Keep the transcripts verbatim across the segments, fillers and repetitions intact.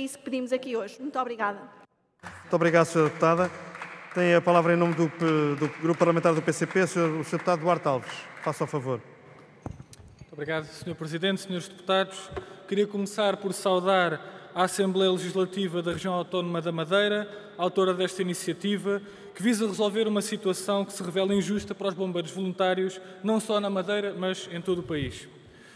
isso que pedimos aqui hoje. Muito obrigada. Muito obrigado, senhora Deputada. Tem a palavra em nome do, do Grupo Parlamentar do P C P, o senhor Deputado Duarte Alves. Faça o favor. Muito obrigado, senhor Presidente, senhores Deputados. Queria começar por saudar a Assembleia Legislativa da Região Autónoma da Madeira, autora desta iniciativa, que visa resolver uma situação que se revela injusta para os bombeiros voluntários, não só na Madeira, mas em todo o país.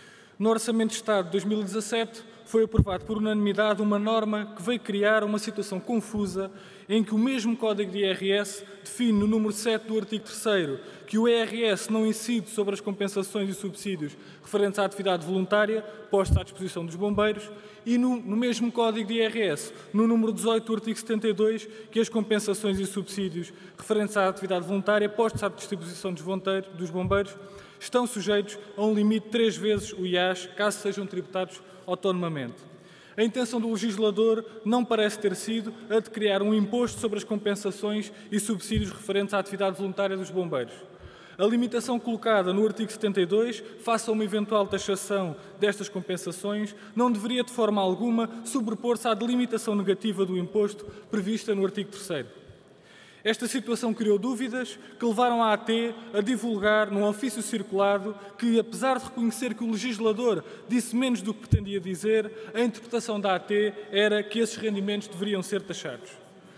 No Orçamento de Estado de dois mil e dezassete, foi aprovado por unanimidade uma norma que veio criar uma situação confusa em que o mesmo Código de I R S define no número sete do artigo terceiro que o I R S não incide sobre as compensações e subsídios referentes à atividade voluntária posta à disposição dos bombeiros e no, no mesmo Código de I R S, no número dezoito do artigo setenta e dois, que as compensações e subsídios referentes à atividade voluntária postos à disposição dos, dos bombeiros estão sujeitos a um limite de três vezes o I A S, caso sejam tributados autonomamente. A intenção do legislador não parece ter sido a de criar um imposto sobre as compensações e subsídios referentes à atividade voluntária dos bombeiros. A limitação colocada no artigo setenta e dois, face a uma eventual taxação destas compensações, não deveria de forma alguma sobrepor-se à delimitação negativa do imposto prevista no artigo terceiro. Esta situação criou dúvidas que levaram a AT a divulgar num ofício circulado que, apesar de reconhecer que o legislador disse menos do que pretendia dizer, a interpretação da AT era que esses rendimentos deveriam ser taxados.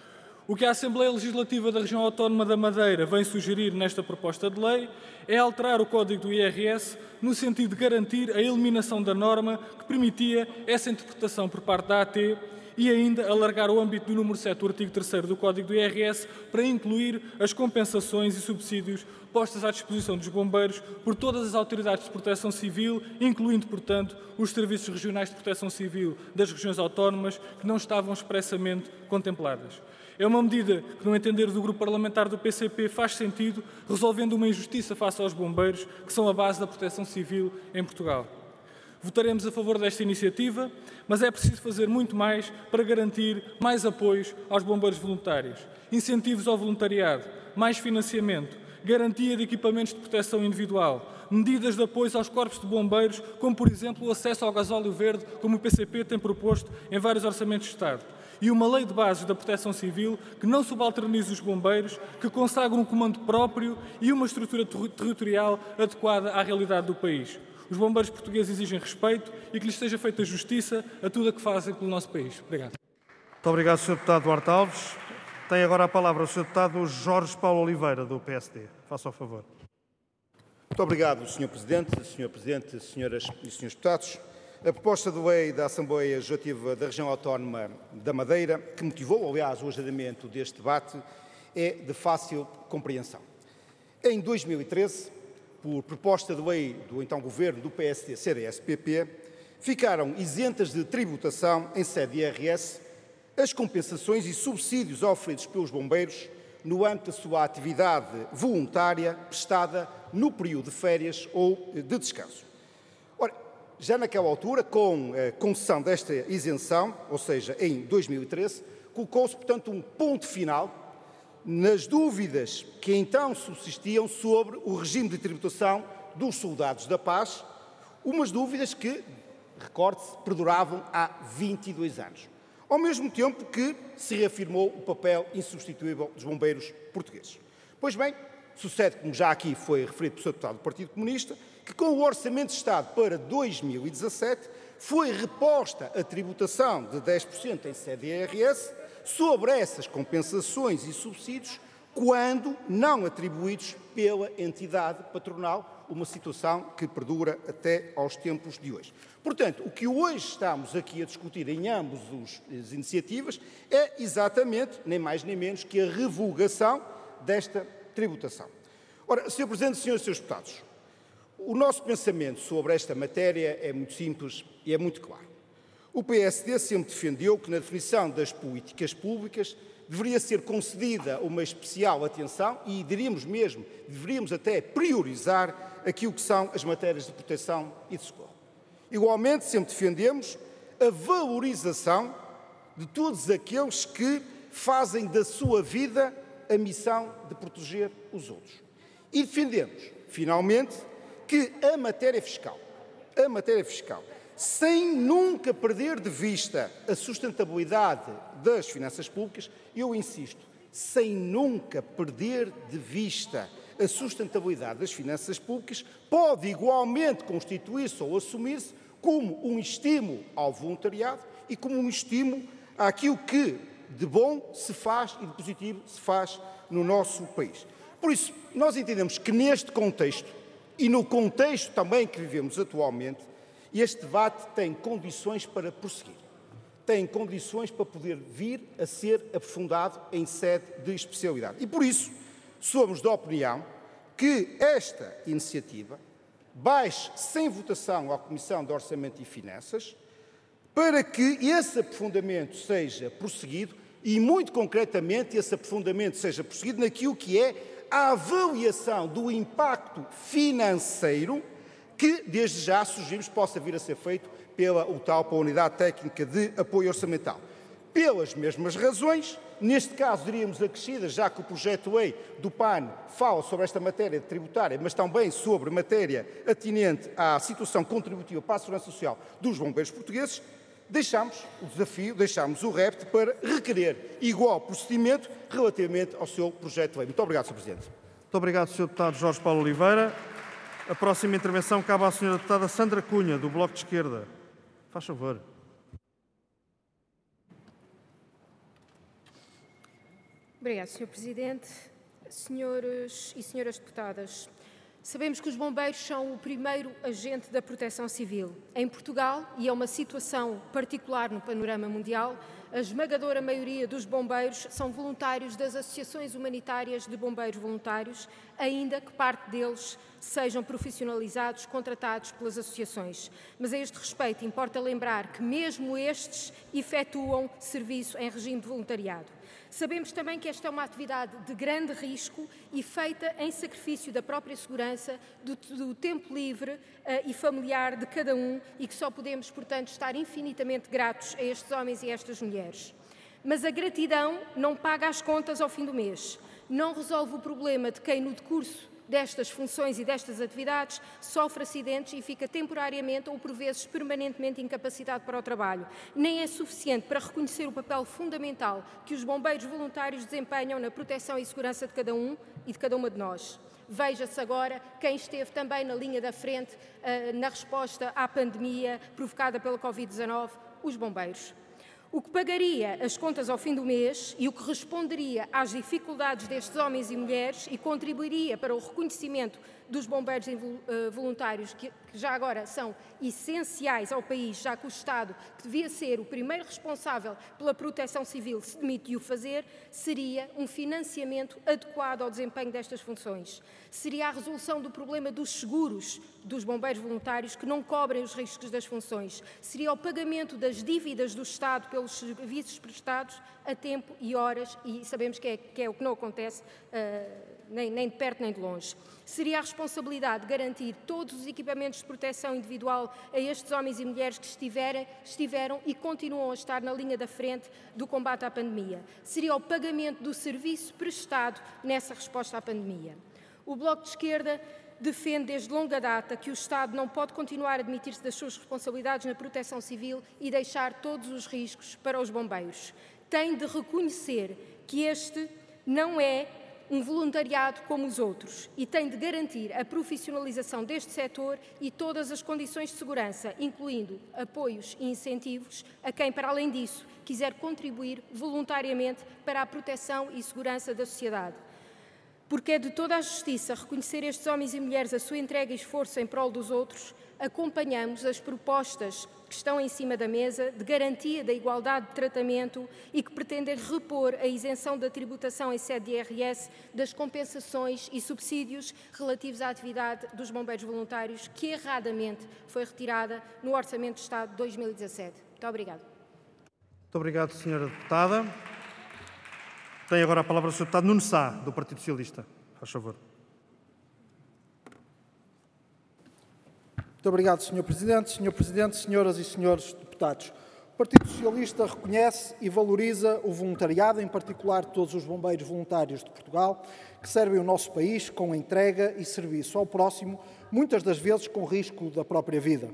O que a Assembleia Legislativa da Região Autónoma da Madeira vem sugerir nesta proposta de lei é alterar o Código do I R S no sentido de garantir a eliminação da norma que permitia essa interpretação por parte da AT e ainda alargar o âmbito do número sete do artigo terceiro do Código do I R S para incluir as compensações e subsídios postas à disposição dos bombeiros por todas as autoridades de proteção civil, incluindo, portanto, os serviços regionais de proteção civil das regiões autónomas que não estavam expressamente contempladas. É uma medida que, no entender do Grupo Parlamentar do P C P, faz sentido, resolvendo uma injustiça face aos bombeiros, que são a base da proteção civil em Portugal. Votaremos a favor desta iniciativa, mas é preciso fazer muito mais para garantir mais apoios aos bombeiros voluntários, incentivos ao voluntariado, mais financiamento, garantia de equipamentos de proteção individual, medidas de apoio aos corpos de bombeiros, como, por exemplo, o acesso ao gasóleo verde, como o P C P tem proposto em vários orçamentos de Estado, e uma lei de bases da proteção civil que não subalternize os bombeiros, que consagre um comando próprio e uma estrutura ter- territorial adequada à realidade do país. Os bombeiros portugueses exigem respeito e que lhes seja feita justiça a tudo o que fazem pelo nosso país. Obrigado. Muito obrigado, senhor Deputado Duarte Alves. Tem agora a palavra o senhor Deputado Jorge Paulo Oliveira, do P S D. Faça o favor. Muito obrigado, senhor Presidente, senhor Presidente, senhoras e senhores deputados. A proposta de lei da Assembleia Legislativa da Região Autónoma da Madeira, que motivou, aliás, o agendamento deste debate, é de fácil compreensão. Em dois mil e treze, por proposta de lei do então Governo do P S D C D S P P, ficaram isentas de tributação em sede de I R S as compensações e subsídios oferidos pelos bombeiros no âmbito da sua atividade voluntária prestada no período de férias ou de descanso. Ora, já naquela altura, com a concessão desta isenção, ou seja, em dois mil e treze, colocou-se, portanto, um ponto final nas dúvidas que então subsistiam sobre o regime de tributação dos soldados da paz, umas dúvidas que, recorde-se, perduravam há vinte e dois anos. Ao mesmo tempo que se reafirmou o papel insubstituível dos bombeiros portugueses. Pois bem, sucede, como já aqui foi referido pelo senhor deputado do Partido Comunista, que com o Orçamento de Estado para dois mil e dezassete foi reposta a tributação de dez por cento em sede de I R S sobre essas compensações e subsídios quando não atribuídos pela entidade patronal, uma situação que perdura até aos tempos de hoje. Portanto, o que hoje estamos aqui a discutir em ambas as iniciativas é exatamente, nem mais nem menos, que a revogação desta tributação. Ora, senhor Presidente, senhores e senhores deputados, o nosso pensamento sobre esta matéria é muito simples e é muito claro. O P S D sempre defendeu que na definição das políticas públicas deveria ser concedida uma especial atenção e, diríamos mesmo, deveríamos até priorizar aquilo que são as matérias de proteção e de socorro. Igualmente, sempre defendemos a valorização de todos aqueles que fazem da sua vida a missão de proteger os outros. E defendemos, finalmente, que a matéria fiscal, a matéria fiscal sem nunca perder de vista a sustentabilidade das finanças públicas, eu insisto, sem nunca perder de vista a sustentabilidade das finanças públicas, pode igualmente constituir-se ou assumir-se como um estímulo ao voluntariado e como um estímulo àquilo que de bom se faz e de positivo se faz no nosso país. Por isso, nós entendemos que neste contexto, e no contexto também que vivemos atualmente, este debate tem condições para prosseguir. Tem condições para poder vir a ser aprofundado em sede de especialidade. E por isso, somos da opinião que esta iniciativa baixe sem votação à Comissão de Orçamento e Finanças para que esse aprofundamento seja prosseguido e, muito concretamente, esse aprofundamento seja prosseguido naquilo que é a avaliação do impacto financeiro que, desde já, sugerimos possa vir a ser feito pela o tal, pela Unidade Técnica de Apoio Orçamental. Pelas mesmas razões, neste caso diríamos acrescidas, já que o projeto de lei do P A N fala sobre esta matéria tributária, mas também sobre matéria atinente à situação contributiva para a segurança social dos bombeiros portugueses, deixamos o desafio, deixamos o repto para requerer igual procedimento relativamente ao seu projeto de lei. Muito obrigado, senhor Presidente. Muito obrigado, senhor Deputado Jorge Paulo Oliveira. A próxima intervenção cabe à senhora Deputada Sandra Cunha, do Bloco de Esquerda. Faz favor. Obrigado, senhor Presidente. Senhores e senhoras deputadas, sabemos que os bombeiros são o primeiro agente da proteção civil. Em Portugal, e é uma situação particular no panorama mundial, a esmagadora maioria dos bombeiros são voluntários das associações humanitárias de bombeiros voluntários, ainda que parte deles sejam profissionalizados, contratados pelas associações. Mas a este respeito importa lembrar que mesmo estes efetuam serviço em regime de voluntariado. Sabemos também que esta é uma atividade de grande risco e feita em sacrifício da própria segurança, do, do tempo livre uh, e familiar de cada um e que só podemos, portanto, estar infinitamente gratos a estes homens e a estas mulheres. Mas a gratidão não paga as contas ao fim do mês, não resolve o problema de quem, no decurso destas funções e destas atividades, sofre acidentes e fica temporariamente ou por vezes permanentemente incapacitado para o trabalho. Nem é suficiente para reconhecer o papel fundamental que os bombeiros voluntários desempenham na proteção e segurança de cada um e de cada uma de nós. Veja-se agora quem esteve também na linha da frente uh, na resposta à pandemia provocada pela covid dezanove, os bombeiros. O que pagaria as contas ao fim do mês e o que responderia às dificuldades destes homens e mulheres e contribuiria para o reconhecimento dos bombeiros voluntários, que já agora são essenciais ao país, já que o Estado, que devia ser o primeiro responsável pela proteção civil, se demite de o fazer, seria um financiamento adequado ao desempenho destas funções. Seria a resolução do problema dos seguros dos bombeiros voluntários que não cobrem os riscos das funções. Seria o pagamento das dívidas do Estado pelos serviços prestados a tempo e horas, e sabemos que é, que é o que não acontece uh, nem, nem de perto nem de longe. Seria a responsabilidade de garantir todos os equipamentos de proteção individual a estes homens e mulheres que estiverem, estiveram e continuam a estar na linha da frente do combate à pandemia. Seria o pagamento do serviço prestado nessa resposta à pandemia. O Bloco de Esquerda defende desde longa data que o Estado não pode continuar a admitir-se das suas responsabilidades na proteção civil e deixar todos os riscos para os bombeiros. Tem de reconhecer que este não é um voluntariado como os outros e tem de garantir a profissionalização deste setor e todas as condições de segurança, incluindo apoios e incentivos a quem, para além disso, quiser contribuir voluntariamente para a proteção e segurança da sociedade. Porque é de toda a justiça reconhecer estes homens e mulheres a sua entrega e esforço em prol dos outros, acompanhamos as propostas que estão em cima da mesa de garantia da igualdade de tratamento e que pretendem repor a isenção da tributação em sede de I R S das compensações e subsídios relativos à atividade dos bombeiros voluntários, que erradamente foi retirada no Orçamento de Estado de dois mil e dezassete. Muito obrigada. Muito obrigado, senhora Deputada. Tem agora a palavra o senhor Deputado Nuno Sá, do Partido Socialista. Faz favor. Muito obrigado, senhor Presidente. senhor Presidente, senhoras e senhores deputados. O Partido Socialista reconhece e valoriza o voluntariado, em particular todos os bombeiros voluntários de Portugal, que servem o nosso país com entrega e serviço ao próximo, muitas das vezes com risco da própria vida.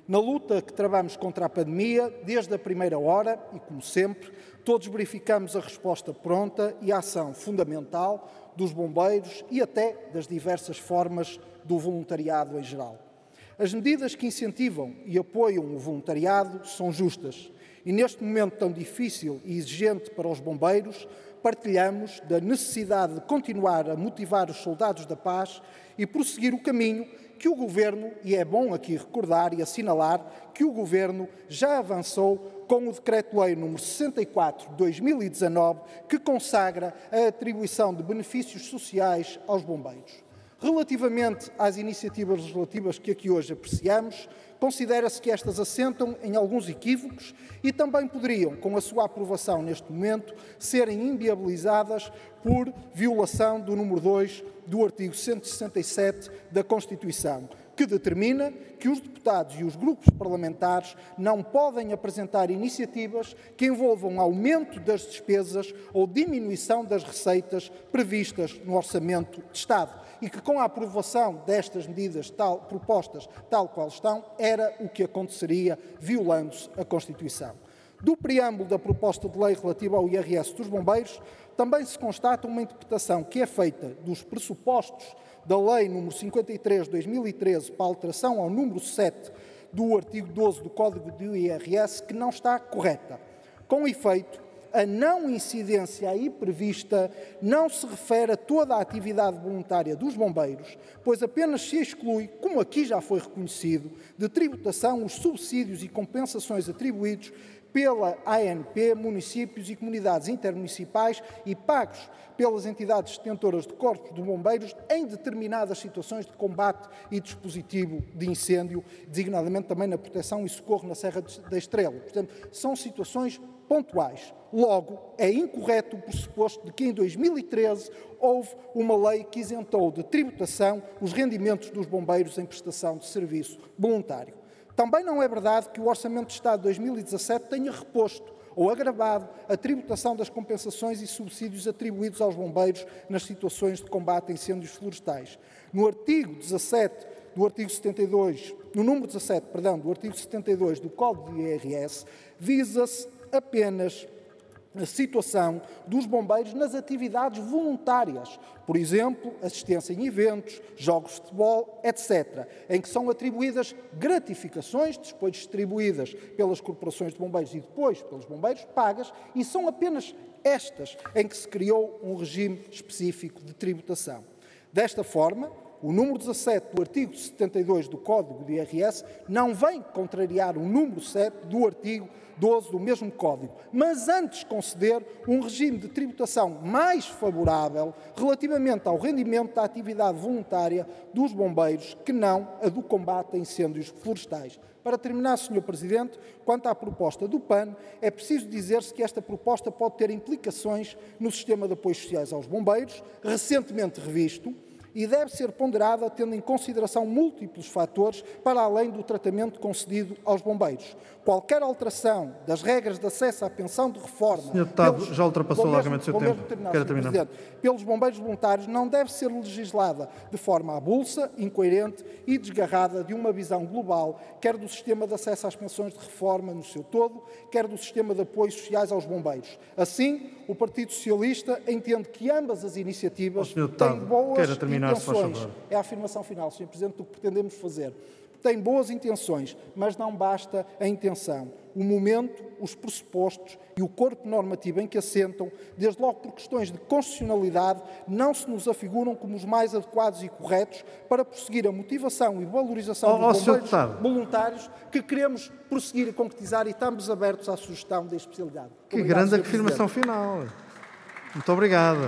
Na luta que travamos contra a pandemia, desde a primeira hora, e como sempre, todos verificamos a resposta pronta e a ação fundamental dos bombeiros e até das diversas formas do voluntariado em geral. As medidas que incentivam e apoiam o voluntariado são justas e, neste momento tão difícil e exigente para os bombeiros, partilhamos da necessidade de continuar a motivar os soldados da paz e prosseguir o caminho que o Governo, e é bom aqui recordar e assinalar, que o Governo já avançou com o Decreto-Lei número sessenta e quatro de dois mil e dezanove, que consagra a atribuição de benefícios sociais aos bombeiros. Relativamente às iniciativas legislativas que aqui hoje apreciamos, considera-se que estas assentam em alguns equívocos e também poderiam, com a sua aprovação neste momento, serem inviabilizadas por violação do número dois do artigo cento e sessenta e sete da Constituição, que determina que os deputados e os grupos parlamentares não podem apresentar iniciativas que envolvam aumento das despesas ou diminuição das receitas previstas no Orçamento de Estado e que, com a aprovação destas medidas tal, propostas tal qual estão, era o que aconteceria violando-se a Constituição. Do preâmbulo da proposta de lei relativa ao I R S dos bombeiros, também se constata uma interpretação que é feita dos pressupostos da Lei número cinquenta e três de dois mil e treze para alteração ao número sete do artigo doze do Código do I R S que não está correta. Com efeito, a não incidência aí prevista não se refere a toda a atividade voluntária dos bombeiros, pois apenas se exclui, como aqui já foi reconhecido, de tributação os subsídios e compensações atribuídos pela A N P, municípios e comunidades intermunicipais e pagos pelas entidades detentoras de corpos de bombeiros em determinadas situações de combate e dispositivo de incêndio, designadamente também na proteção e socorro na Serra da Estrela. Portanto, são situações pontuais. Logo, é incorreto o pressuposto de que em dois mil e treze houve uma lei que isentou de tributação os rendimentos dos bombeiros em prestação de serviço voluntário. Também não é verdade que o Orçamento de Estado de dois mil e dezassete tenha reposto ou agravado a tributação das compensações e subsídios atribuídos aos bombeiros nas situações de combate a incêndios florestais. No artigo dezassete do artigo setenta e dois, no número dezassete, perdão, do artigo setenta e dois do Código do I R S, visa-se apenas a situação dos bombeiros nas atividades voluntárias, por exemplo, assistência em eventos, jogos de futebol, etcétera, em que são atribuídas gratificações, depois distribuídas pelas corporações de bombeiros e depois pelos bombeiros, pagas, e são apenas estas em que se criou um regime específico de tributação. Desta forma, o número dezassete do artigo setenta e dois do Código do I R S não vem contrariar o número sete do artigo doze do mesmo Código, mas antes conceder um regime de tributação mais favorável relativamente ao rendimento da atividade voluntária dos bombeiros que não a do combate a incêndios florestais. Para terminar, senhor Presidente, quanto à proposta do P A N, é preciso dizer-se que esta proposta pode ter implicações no sistema de apoios sociais aos bombeiros, recentemente revisto, e deve ser ponderada tendo em consideração múltiplos fatores para além do tratamento concedido aos bombeiros. Qualquer alteração das regras de acesso à pensão de reforma... senhor Deputado, pelos, já ultrapassou largamente o seu tempo. Terminar, Quero terminar. Pelos bombeiros voluntários não deve ser legislada de forma avulsa, incoerente e desgarrada de uma visão global, quer do sistema de acesso às pensões de reforma no seu todo, quer do sistema de apoios sociais aos bombeiros. Assim, o Partido Socialista entende que ambas as iniciativas têm boas intenções. É a afirmação final, senhor Presidente, do que pretendemos fazer. Tem boas intenções, mas não basta a intenção. O momento, os pressupostos e o corpo normativo em que assentam, desde logo por questões de constitucionalidade, não se nos afiguram como os mais adequados e corretos para prosseguir a motivação e valorização oh, dos oh, bombeiros voluntários que queremos prosseguir e concretizar e estamos abertos à sugestão da especialidade. Que grande afirmação final. Muito obrigado.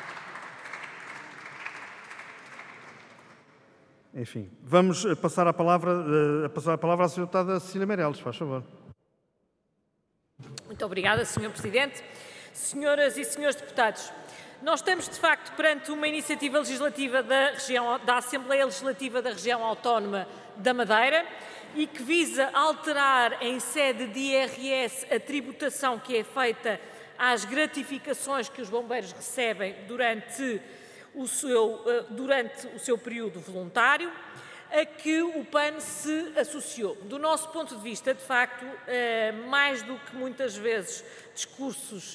Enfim, vamos passar a palavra, a passar a palavra à senhora deputada Cecília Meireles, faz favor. Muito obrigada, senhor Presidente. Senhoras e senhores deputados, nós estamos, de facto, perante uma iniciativa legislativa da, região, da Assembleia Legislativa da Região Autónoma da Madeira e que visa alterar em sede de I R S a tributação que é feita às gratificações que os bombeiros recebem durante o seu, durante o seu período voluntário. a que o P A N se associou. Do nosso ponto de vista, de facto, mais do que muitas vezes discursos